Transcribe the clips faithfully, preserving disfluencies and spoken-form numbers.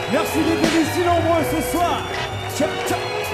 Merci d'être venus si nombreux ce soir. Ciao, ciao.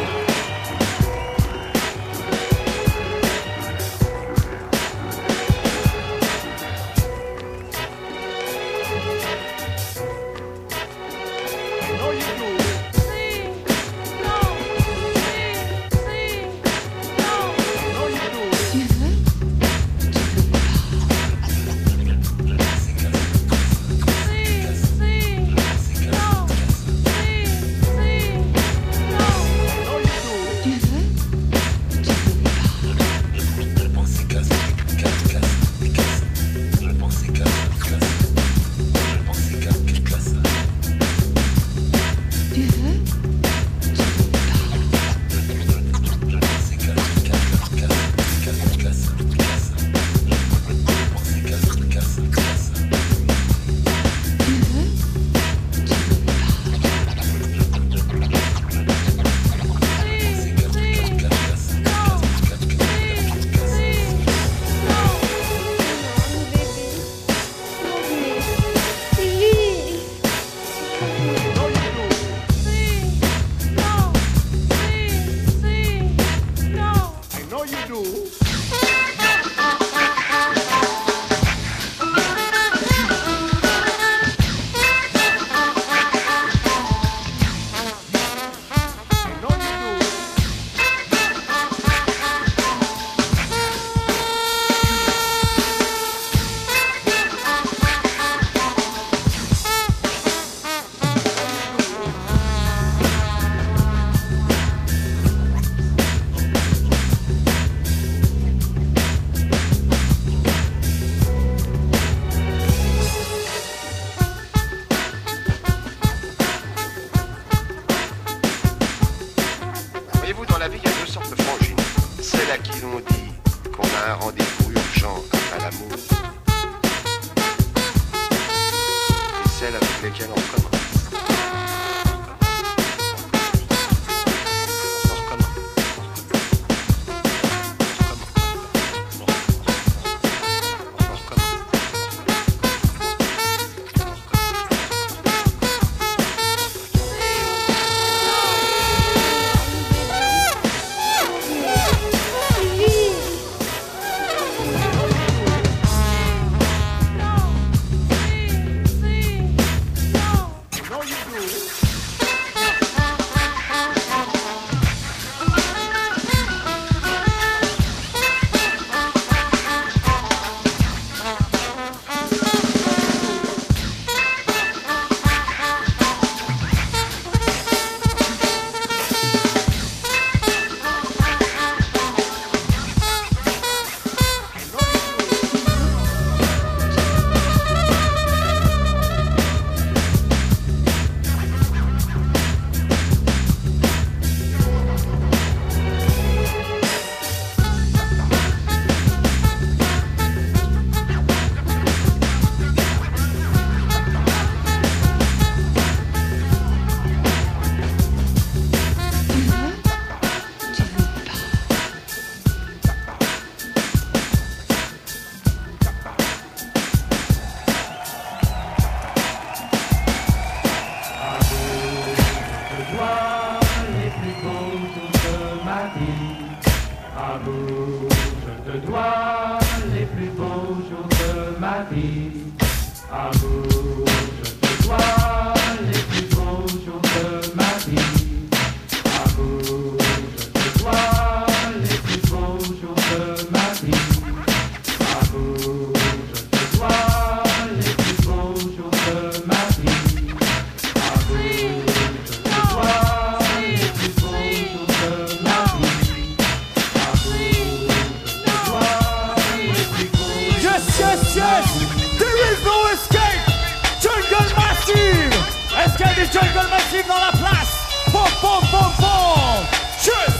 Jungle Massive dans la place. Pom pom pom pom. Tchuss.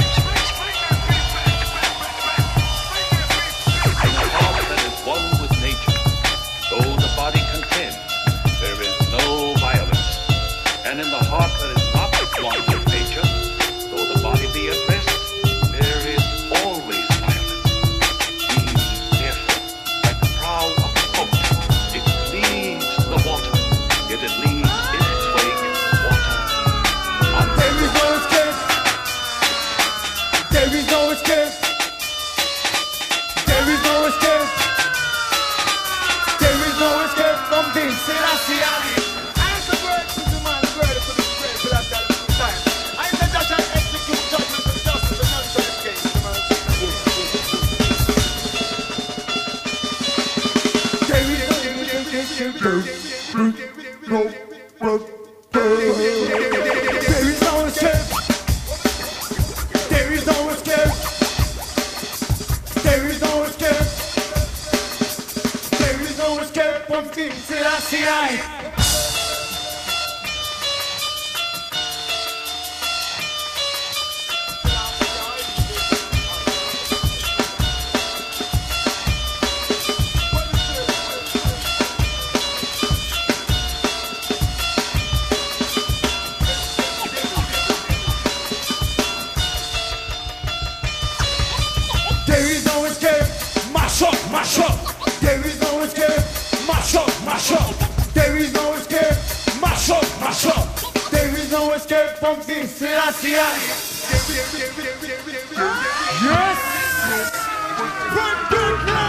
Heart that is one with nature, though the body contends, there is no violence. And in the heart that is not one with nature, though the body be at rest, there is always violence. Be therefore like the prow of a boat. It leads the water, yet it leads in its wake Selassie. As the word to the man, the word to the prayer, to that time, to time. I am the judge and execute judgment of justice and none shall escape. There is no escape. There is no escape. There is no escape. There is no escape from King Selassie. There is no escape, mash up, mash up. There is no escape, mash up, mash up. There is no escape, mash up, mash up. There is no escape from King Selassie. Yes! From good